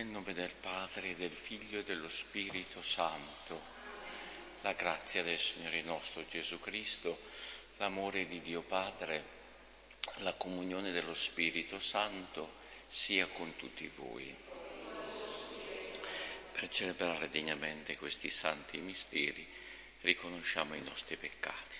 Nel nome del Padre, del Figlio e dello Spirito Santo. La grazia del Signore nostro Gesù Cristo, l'amore di Dio Padre, la comunione dello Spirito Santo sia con tutti voi. Per celebrare degnamente questi santi misteri riconosciamo i nostri peccati.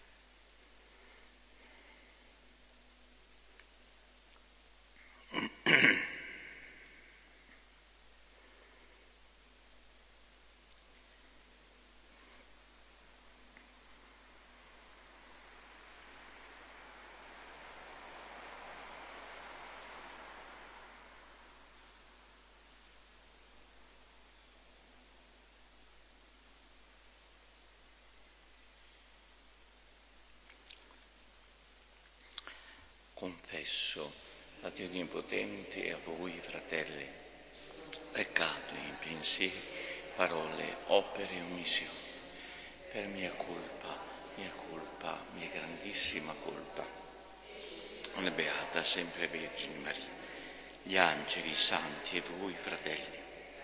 Confesso a Dio Onnipotente e a voi, fratelli, peccato in pensieri, parole, opere e omissioni, per mia colpa, mia grandissima colpa. La Beata sempre Vergine Maria, gli angeli, i santi e voi, fratelli.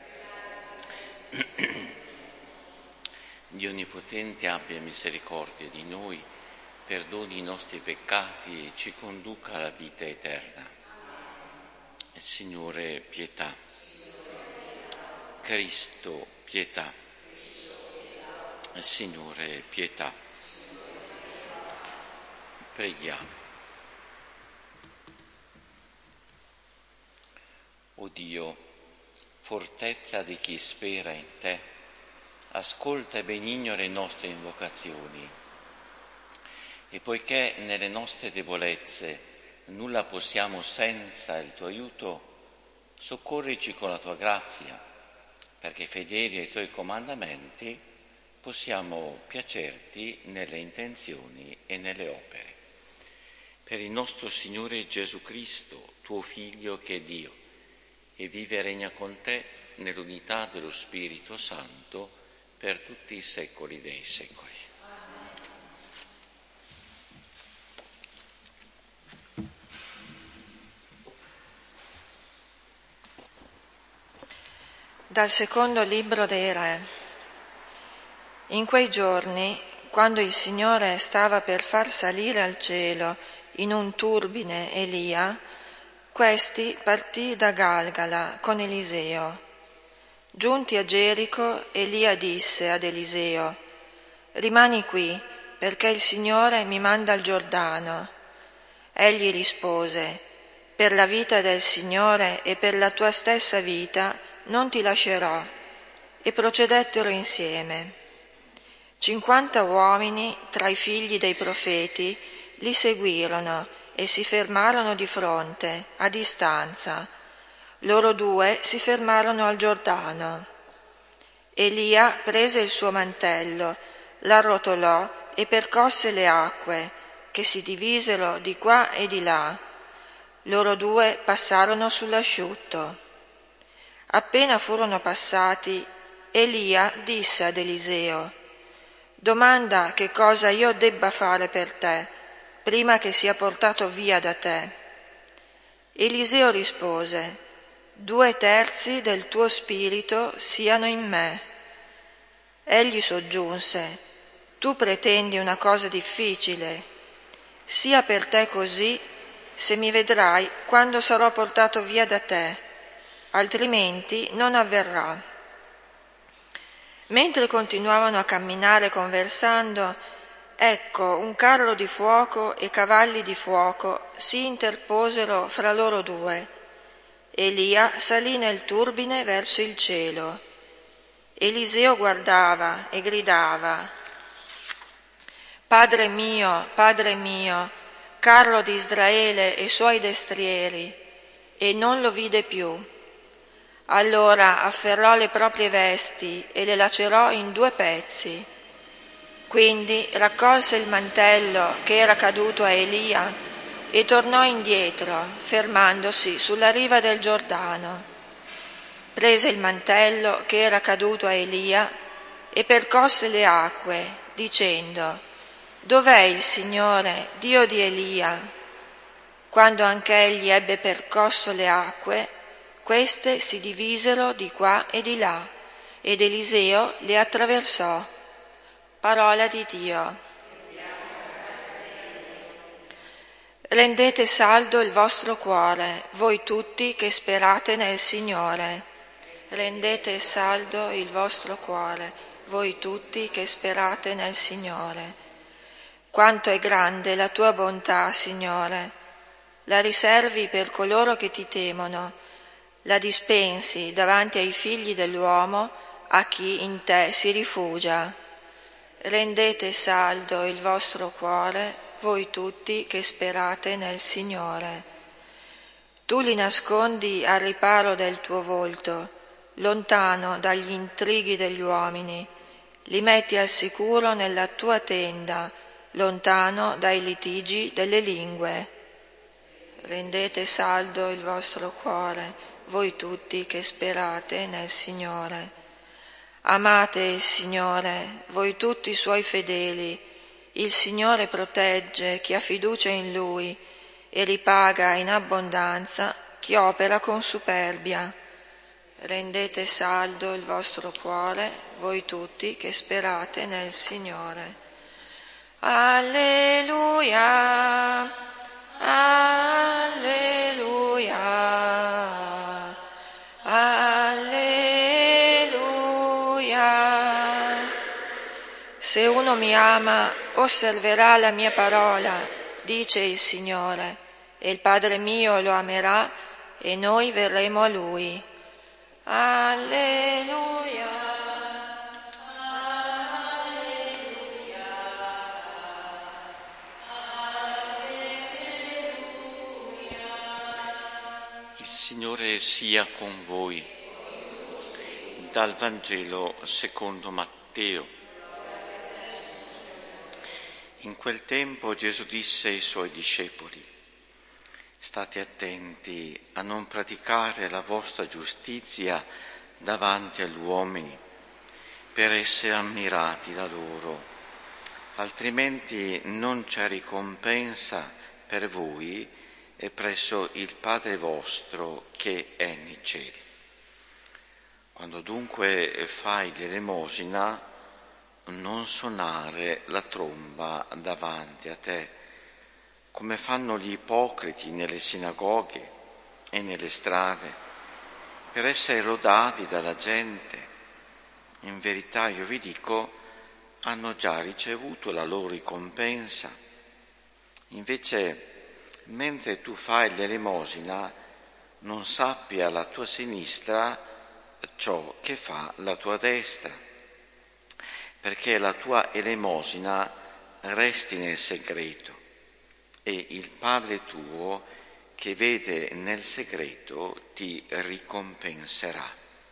Dio Onnipotente abbia misericordia di noi, perdoni i nostri peccati e ci conduca alla vita eterna. Signore, pietà. Cristo, pietà. Signore, pietà. Preghiamo. O Dio, fortezza di chi spera in te, ascolta e benigno le nostre invocazioni. E poiché nelle nostre debolezze nulla possiamo senza il tuo aiuto, soccorrici con la tua grazia, perché fedeli ai tuoi comandamenti possiamo piacerti nelle intenzioni e nelle opere. Per il nostro Signore Gesù Cristo, tuo Figlio che è Dio, e vive e regna con te nell'unità dello Spirito Santo per tutti i secoli dei secoli. Dal secondo libro dei Re. In quei giorni, quando il Signore stava per far salire al cielo in un turbine Elia, questi partì da Galgala con Eliseo. Giunti a Gerico, Elia disse ad Eliseo: «Rimani qui, perché il Signore mi manda al Giordano». Egli rispose: «Per la vita del Signore e per la tua stessa vita non ti lascerò», e procedettero insieme. 50 uomini tra i figli dei profeti li seguirono e si fermarono di fronte, a distanza. Loro due si fermarono al Giordano. Elia prese il suo mantello, l'arrotolò e percosse le acque, che si divisero di qua e di là. Loro due passarono sull'asciutto. Appena furono passati, Elia disse ad Eliseo: «Domanda che cosa io debba fare per te, prima che sia portato via da te». Eliseo rispose: «2/3 del tuo spirito siano in me». Egli soggiunse: «Tu pretendi una cosa difficile. Sia per te così, se mi vedrai quando sarò portato via da te, altrimenti non avverrà». Mentre continuavano a camminare conversando, ecco, un carro di fuoco e cavalli di fuoco si interposero fra loro due. Elia salì nel turbine verso il cielo. Eliseo guardava e gridava: Padre mio, carro di Israele e suoi destrieri», e non lo vide più. Allora afferrò le proprie vesti e le lacerò in 2 pezzi. Quindi raccolse il mantello che era caduto a Elia e tornò indietro, fermandosi sulla riva del Giordano. Prese il mantello che era caduto a Elia e percosse le acque, dicendo: «Dov'è il Signore, Dio di Elia?» Quando anch'egli ebbe percosso le acque, Queste si divisero di qua e di là, ed Eliseo le attraversò. Parola di Dio. Rendete saldo il vostro cuore, voi tutti che sperate nel Signore. Rendete saldo il vostro cuore, voi tutti che sperate nel Signore. Quanto è grande la tua bontà, Signore! La riservi per coloro che ti temono, la dispensi davanti ai figli dell'uomo, a chi in te si rifugia. Rendete saldo il vostro cuore, voi tutti che sperate nel Signore. Tu li nascondi al riparo del tuo volto, lontano dagli intrighi degli uomini, li metti al sicuro nella tua tenda, lontano dai litigi delle lingue. Rendete saldo il vostro cuore, voi tutti che sperate nel Signore. Amate il Signore, voi tutti i suoi fedeli. Il Signore protegge chi ha fiducia in Lui e ripaga in abbondanza chi opera con superbia. Rendete saldo il vostro cuore, voi tutti che sperate nel Signore. Alleluia, alleluia, alleluia. Se uno mi ama, osserverà la mia parola, dice il Signore, e il Padre mio lo amerà e noi verremo a Lui. Alleluia, alleluia, alleluia. Il Signore sia con voi. Dal Vangelo secondo Matteo. In quel tempo Gesù disse ai suoi discepoli: state attenti a non praticare la vostra giustizia davanti agli uomini, per essere ammirati da loro, altrimenti non c'è ricompensa per voi e presso il Padre vostro che è nei cieli. Quando dunque fai l'elemosina, non suonare la tromba davanti a te, come fanno gli ipocriti nelle sinagoghe e nelle strade, per essere lodati dalla gente. In verità io vi dico, hanno già ricevuto la loro ricompensa. Invece, mentre tu fai l'elemosina, non sappia la tua sinistra ciò che fa la tua destra, perché la tua elemosina resti nel segreto e il Padre tuo che vede nel segreto ti ricompenserà.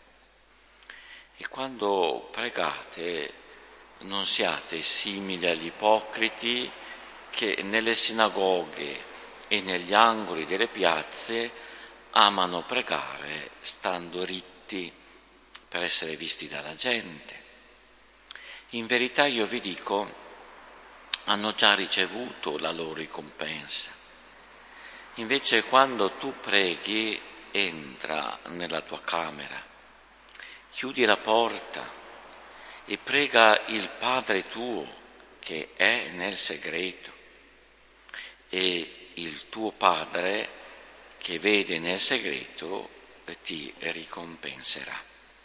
E quando pregate non siate simili agli ipocriti che nelle sinagoghe e negli angoli delle piazze amano pregare stando ritti per essere visti dalla gente. In verità io vi dico, hanno già ricevuto la loro ricompensa. Invece quando tu preghi, entra nella tua camera, chiudi la porta e prega il Padre tuo che è nel segreto, e il tuo Padre che vede nel segreto ti ricompenserà.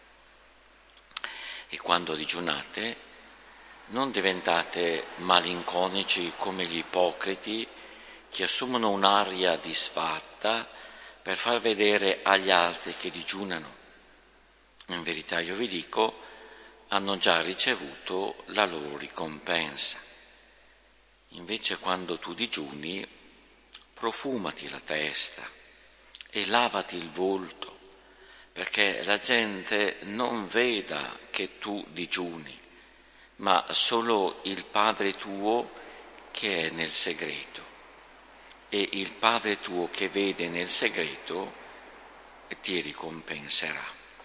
E quando digiunate, non diventate malinconici come gli ipocriti che assumono un'aria disfatta per far vedere agli altri che digiunano. In verità io vi dico, hanno già ricevuto la loro ricompensa. Invece quando tu digiuni, profumati la testa e lavati il volto, perché la gente non veda che tu digiuni, ma solo il Padre tuo che è nel segreto. E il Padre tuo che vede nel segreto ti ricompenserà.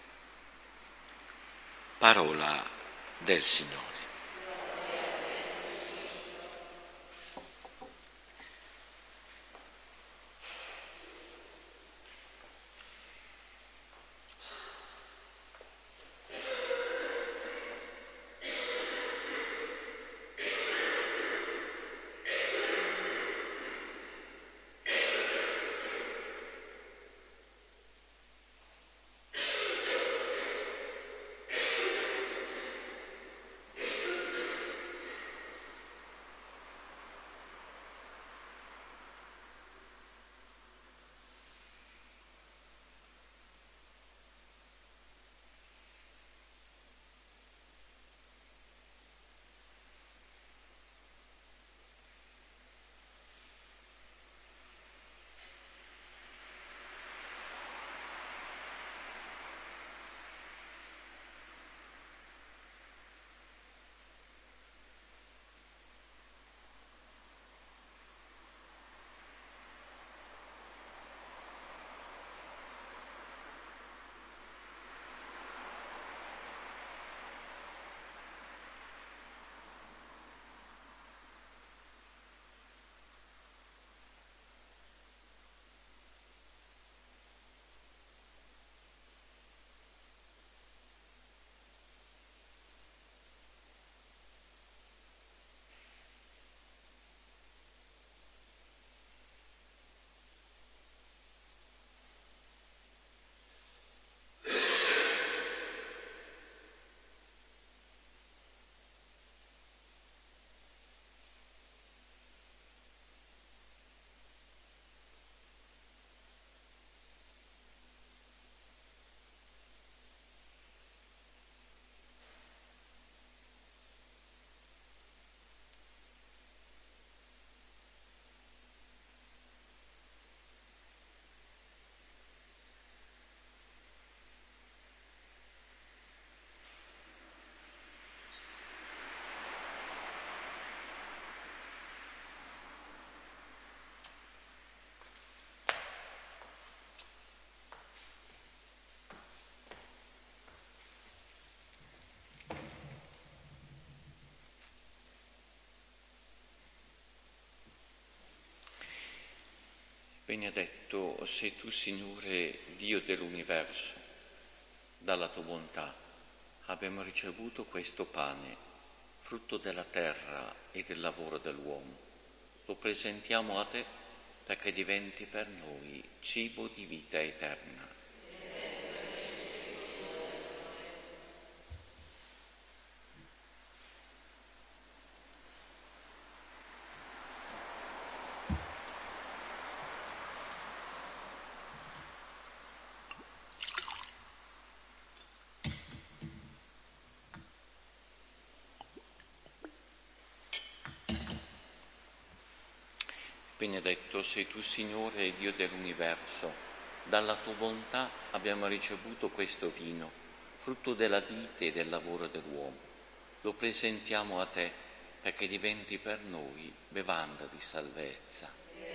Parola del Signore. Benedetto sei tu, Signore, Dio dell'universo. Dalla tua bontà abbiamo ricevuto questo pane, frutto della terra e del lavoro dell'uomo. Lo presentiamo a te perché diventi per noi cibo di vita eterna. Benedetto sei tu, Signore, Dio dell'universo. Dalla tua bontà abbiamo ricevuto questo vino, frutto della vita e del lavoro dell'uomo. Lo presentiamo a te perché diventi per noi bevanda di salvezza.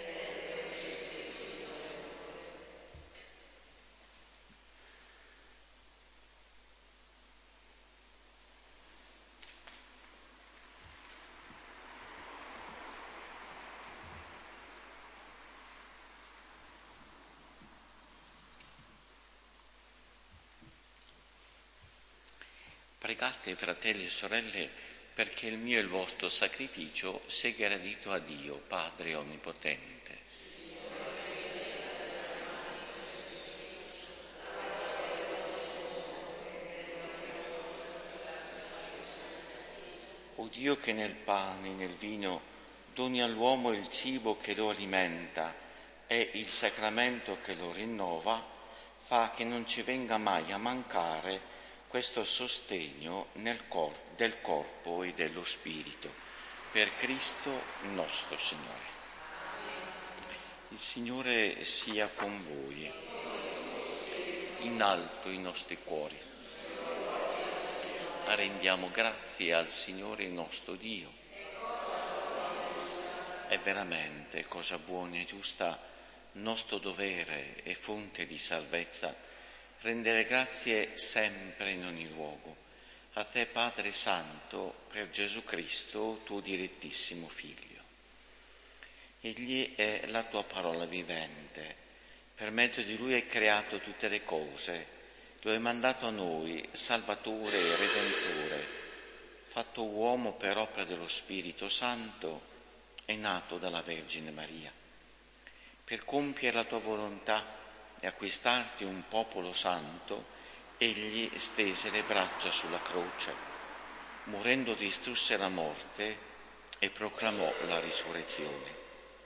Pregate, fratelli e sorelle, perché il mio e il vostro sacrificio sia gradito a Dio, Padre Onnipotente. O Dio che nel pane e nel vino doni all'uomo il cibo che lo alimenta e il sacramento che lo rinnova, fa che non ci venga mai a mancare questo sostegno del corpo e dello spirito, per Cristo nostro Signore. Il Signore sia con voi, in alto i nostri cuori. Rendiamo grazie al Signore nostro Dio. È veramente cosa buona e giusta, nostro dovere e fonte di salvezza, rendere grazie sempre in ogni luogo, a te Padre Santo, per Gesù Cristo, tuo direttissimo Figlio. Egli è la tua parola vivente, per mezzo di Lui hai creato tutte le cose, lo hai mandato a noi, Salvatore e Redentore, fatto uomo per opera dello Spirito Santo, è nato dalla Vergine Maria. Per compiere la tua volontà e acquistarti un popolo santo, egli stese le braccia sulla croce, morendo distrusse la morte e proclamò la risurrezione.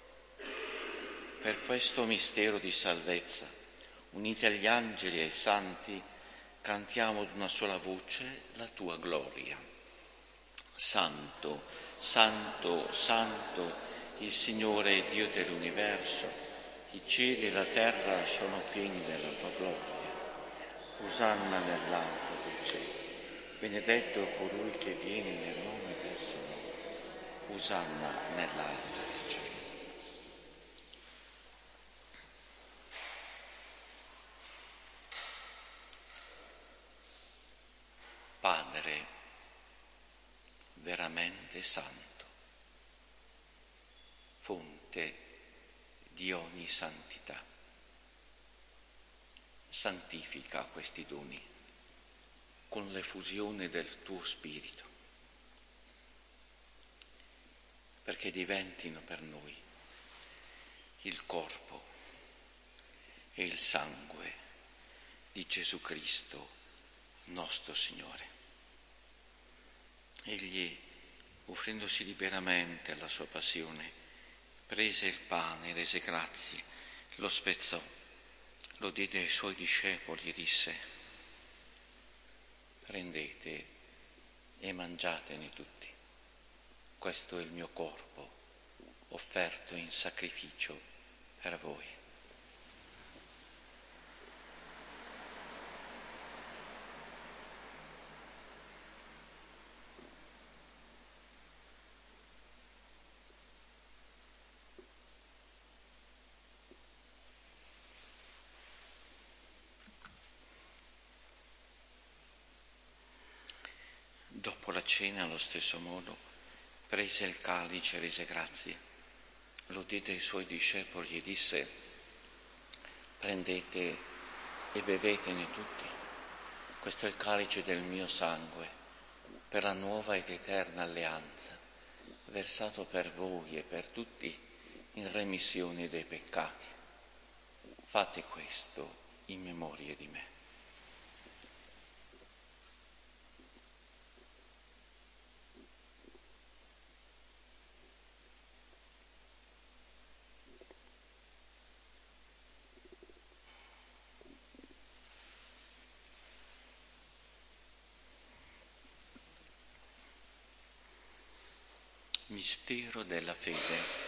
Per questo mistero di salvezza, uniti agli angeli e ai santi, cantiamo ad una sola voce la tua gloria. Santo, Santo, Santo, il Signore è Dio dell'universo. I cieli e la terra sono pieni della tua gloria. Osanna nell'alto del cielo. Benedetto colui che viene nel nome del Signore. Osanna nell'alto del cielo. Padre veramente santo, fonte di ogni santità, santifica questi doni con l'effusione del tuo Spirito, perché diventino per noi il corpo e il sangue di Gesù Cristo, nostro Signore. Egli, offrendosi liberamente alla sua passione, prese il pane, rese grazie, lo spezzò, lo diede ai suoi discepoli e disse: prendete e mangiatene tutti, questo è il mio corpo, offerto in sacrificio per voi. Dopo la cena, allo stesso modo, prese il calice e rese grazie, lo diede ai suoi discepoli e disse: Prendete e bevetene tutti. Questo è il calice del mio sangue, per la nuova ed eterna alleanza, versato per voi e per tutti in remissione dei peccati. Fate questo in memoria di me. Mistero della fede.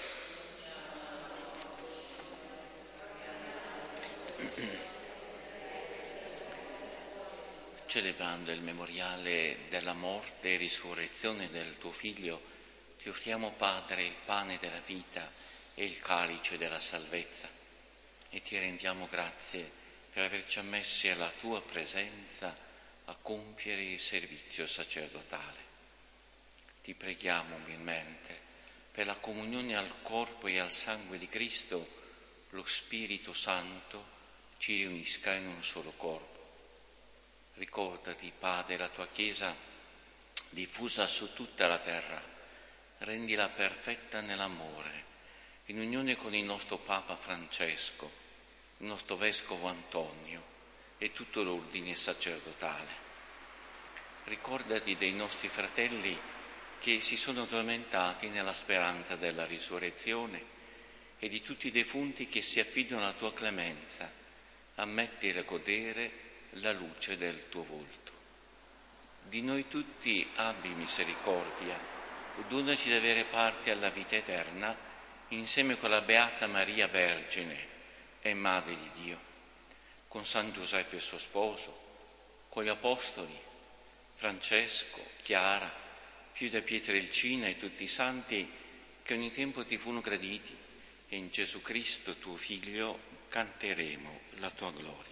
Celebrando il memoriale della morte e risurrezione del tuo Figlio, ti offriamo, Padre, il pane della vita e il calice della salvezza e ti rendiamo grazie per averci ammessi alla tua presenza a compiere il servizio sacerdotale. Ti preghiamo umilmente per la comunione al corpo e al sangue di Cristo, lo Spirito Santo ci riunisca in un solo corpo. Ricordati, Padre, la tua Chiesa diffusa su tutta la terra, rendila perfetta nell'amore, in unione con il nostro Papa Francesco, il nostro Vescovo Antonio e tutto l'ordine sacerdotale. Ricordati dei nostri fratelli che si sono addormentati nella speranza della risurrezione e di tutti i defunti che si affidano alla tua clemenza, ammettili a godere la luce del tuo volto. Di noi tutti abbi misericordia e donaci di avere parte alla vita eterna insieme con la Beata Maria Vergine e Madre di Dio, con San Giuseppe suo sposo, con gli Apostoli, Francesco, Chiara, Pio da Pietrelcina e tutti i santi che ogni tempo ti furono graditi, e in Gesù Cristo tuo Figlio canteremo la tua gloria.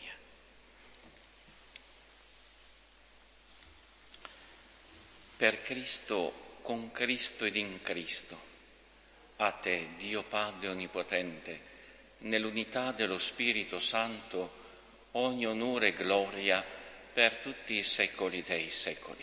Per Cristo, con Cristo ed in Cristo, a te, Dio Padre Onnipotente, nell'unità dello Spirito Santo, ogni onore e gloria per tutti i secoli dei secoli.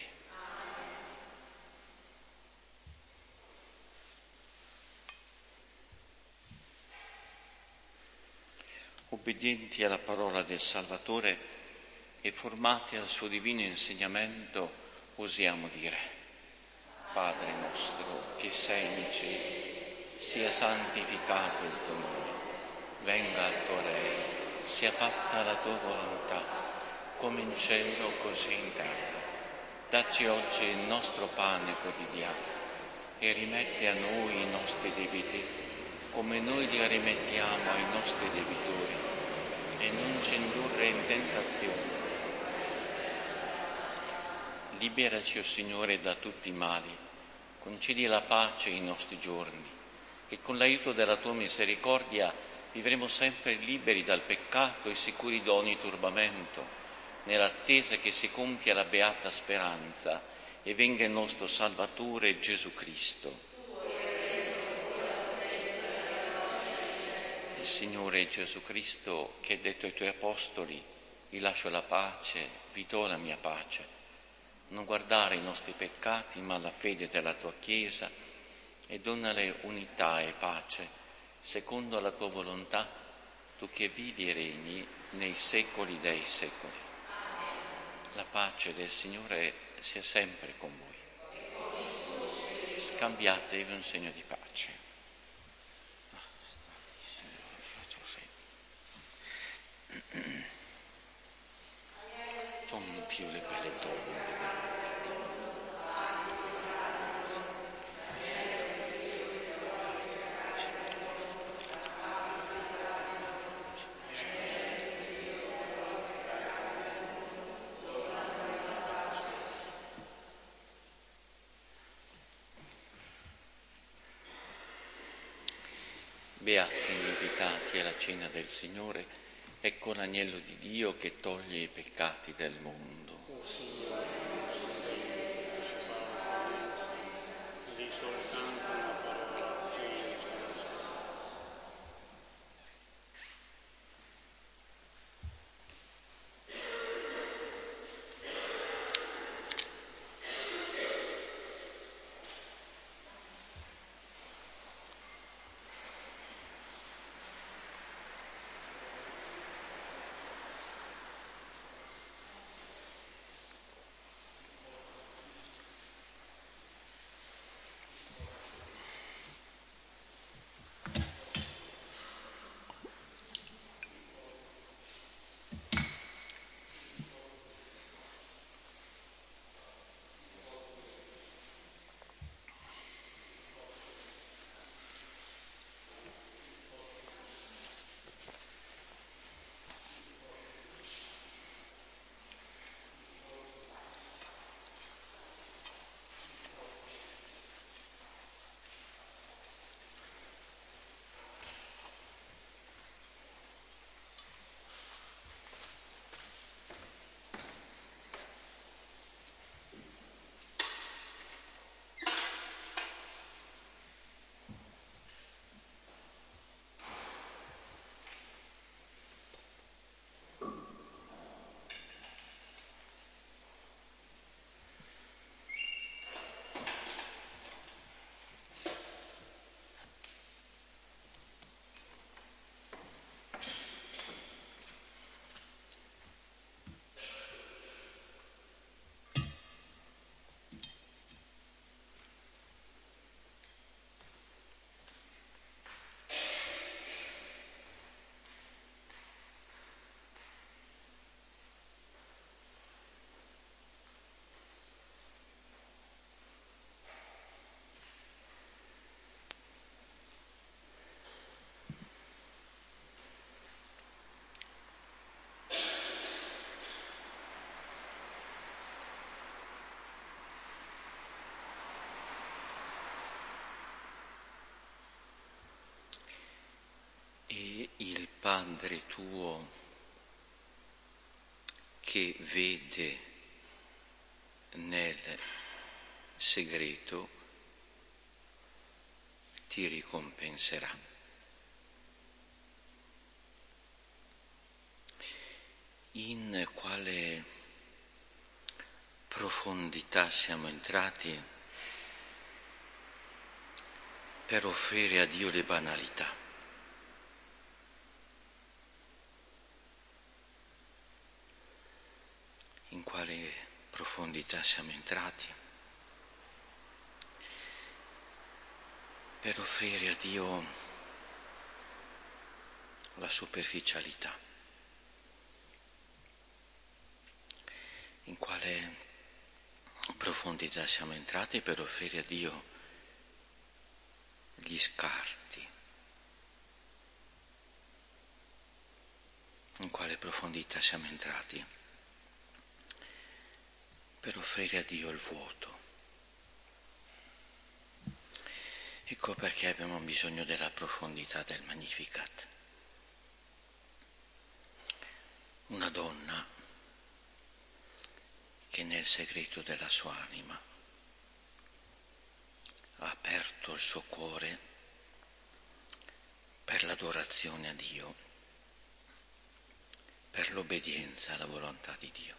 Obbedienti alla parola del Salvatore e formati al suo divino insegnamento, osiamo dire: Padre nostro che sei nei cieli, sia santificato il tuo nome, venga il tuo regno, sia fatta la tua volontà, come in cielo così in terra. Dacci oggi il nostro pane quotidiano e rimetti a noi i nostri debiti, come noi li rimettiamo ai nostri debitori, e non ci indurre in tentazione. Liberaci, o Signore, da tutti i mali, concedi la pace ai nostri giorni e con l'aiuto della tua misericordia vivremo sempre liberi dal peccato e sicuri da ogni turbamento, nell'attesa che si compia la beata speranza e venga il nostro Salvatore Gesù Cristo. Il Signore Gesù Cristo, che ha detto ai tuoi apostoli: vi lascio la pace, vi do la mia pace, non guardare i nostri peccati ma la fede della tua Chiesa, e donale unità e pace secondo la tua volontà, tu che vivi e regni nei secoli dei secoli. La pace del Signore sia sempre con voi. Scambiatevi un segno di pace. Sono più le belle donne. Beati gli invitati alla cena del Signore, ecco l'agnello di Dio che toglie i peccati del mondo. Padre tuo che vede nel segreto ti ricompenserà. In quale profondità siamo entrati per offrire a Dio le banalità. In quale profondità siamo entrati per offrire a Dio la superficialità. In quale profondità siamo entrati per offrire a Dio gli scarti. In quale profondità siamo entrati per offrire a Dio il vuoto. Ecco perché abbiamo bisogno della profondità del Magnificat. Una donna che nel segreto della sua anima ha aperto il suo cuore per l'adorazione a Dio, per l'obbedienza alla volontà di Dio.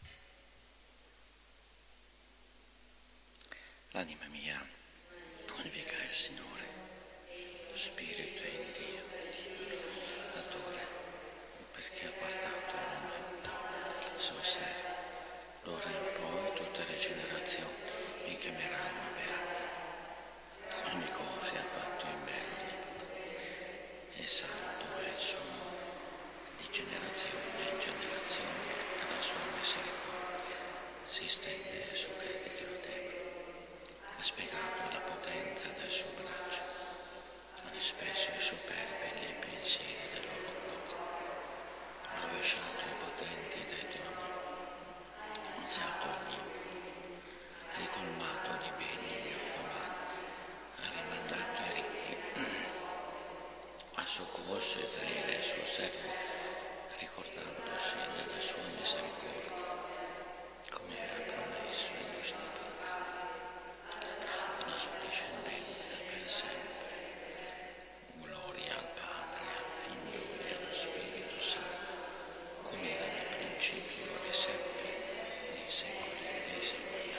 L'anima mia glorifica il Signore, lo spirito è in Dio, adora, perché ha guardato il momento del suo servo. D'ora in poi tutte le generazioni mi chiameranno beata. Ogni cosa ha fatto in bello e santo è il suo nome, di generazione in generazione la sua misericordia si stende su quelli che lo temono. Ha spiegato la potenza del suo braccio, ha disperso i superbi nei pensieri del loro cuore, ha rovesciato i potenti dai troni, alzato gli umili, ha ricolmato di beni gli affamati, ha rimandato ai ricchi, ha soccorso Israele e il suo servo, ricordandosi della sua misericordia, come ha promesso ai nostri padri, la sua discendenza per sempre. Gloria al Padre, al Figlio e allo Spirito Santo, come era nel principio, ora e sempre, nei secoli dei secoli.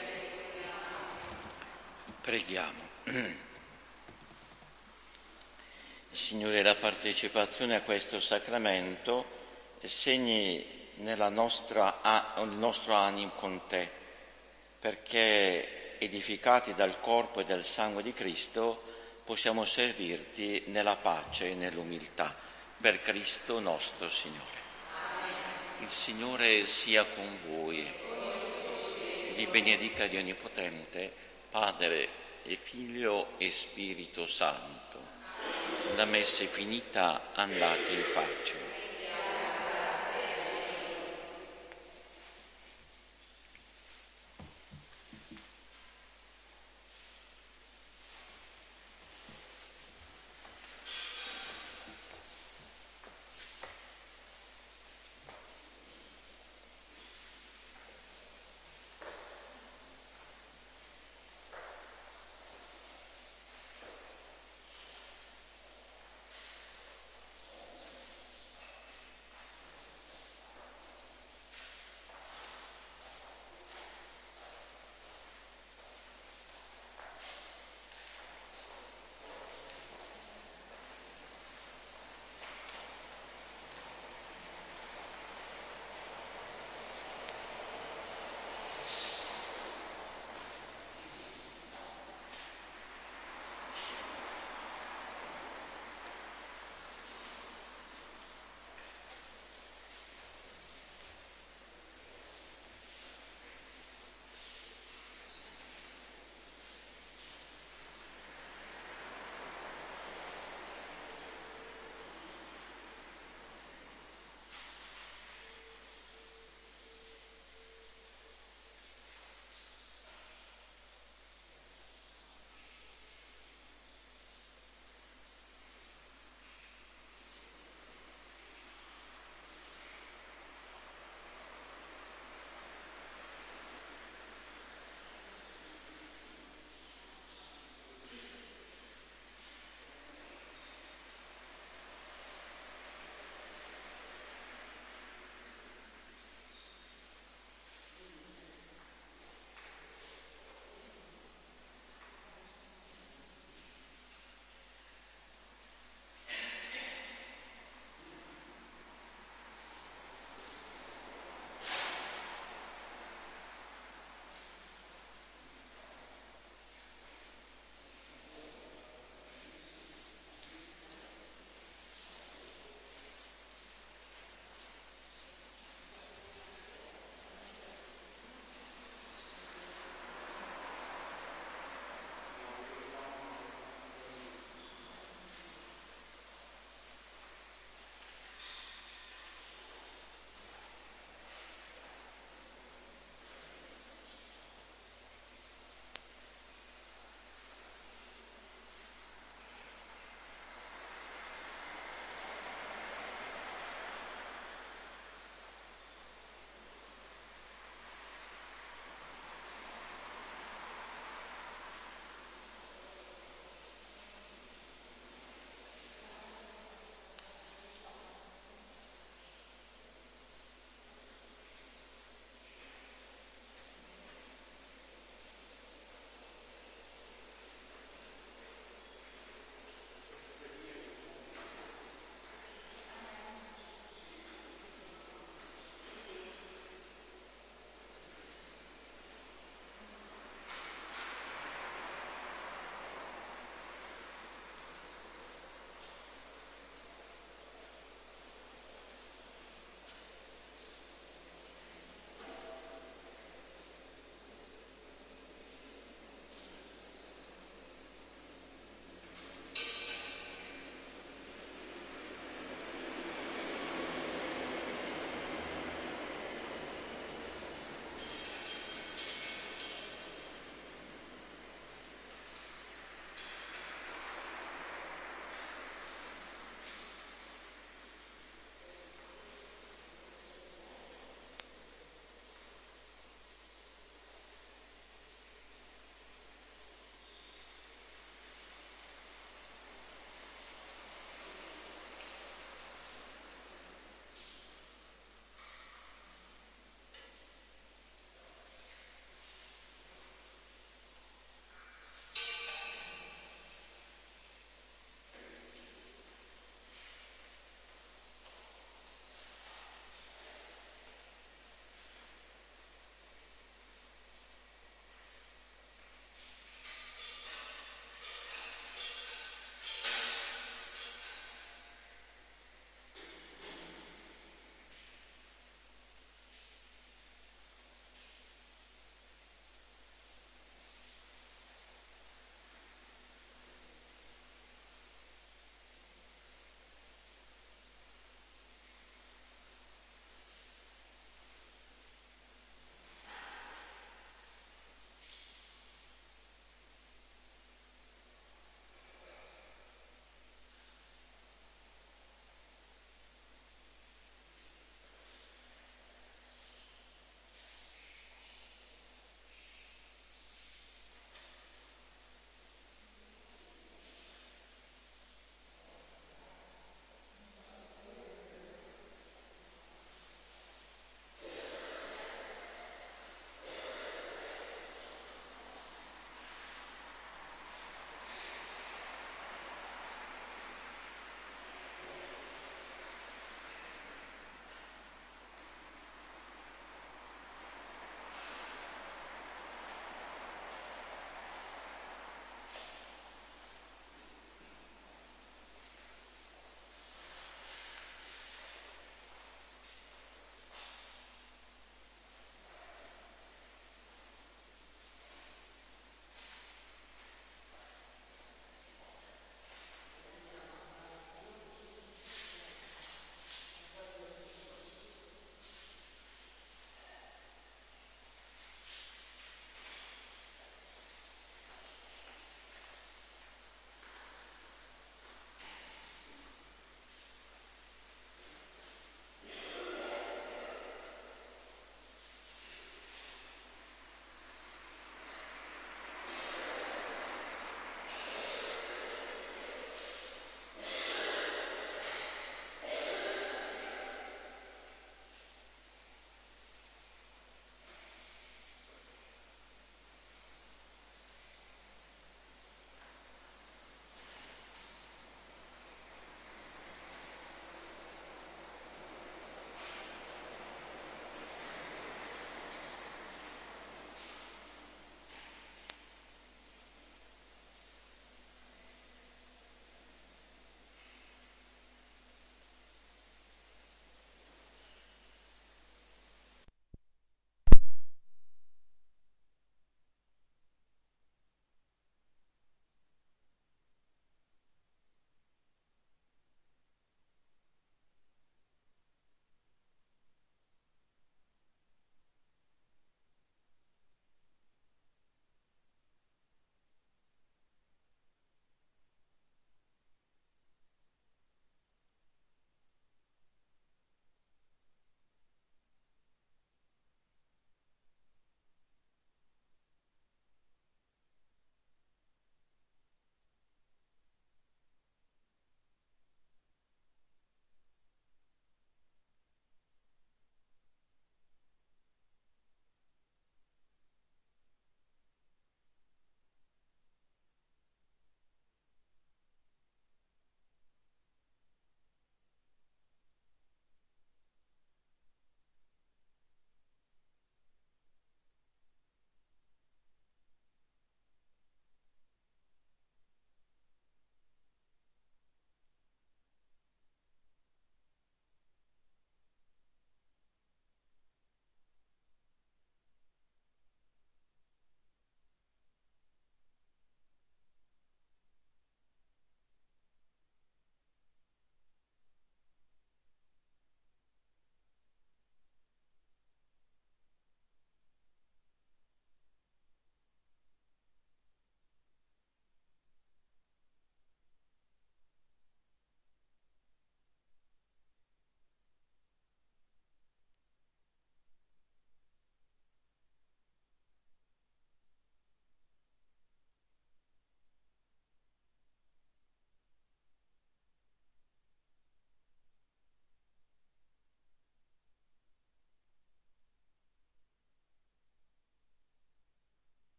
Preghiamo. Signore, la partecipazione a questo sacramento segni il nostro animo con te, perché edificati dal corpo e dal sangue di Cristo possiamo servirti nella pace e nell'umiltà. Per Cristo nostro Signore. Il Signore sia con voi. Vi benedica Dio Onnipotente, Padre e Figlio e Spirito Santo. La messa è finita, andate in pace.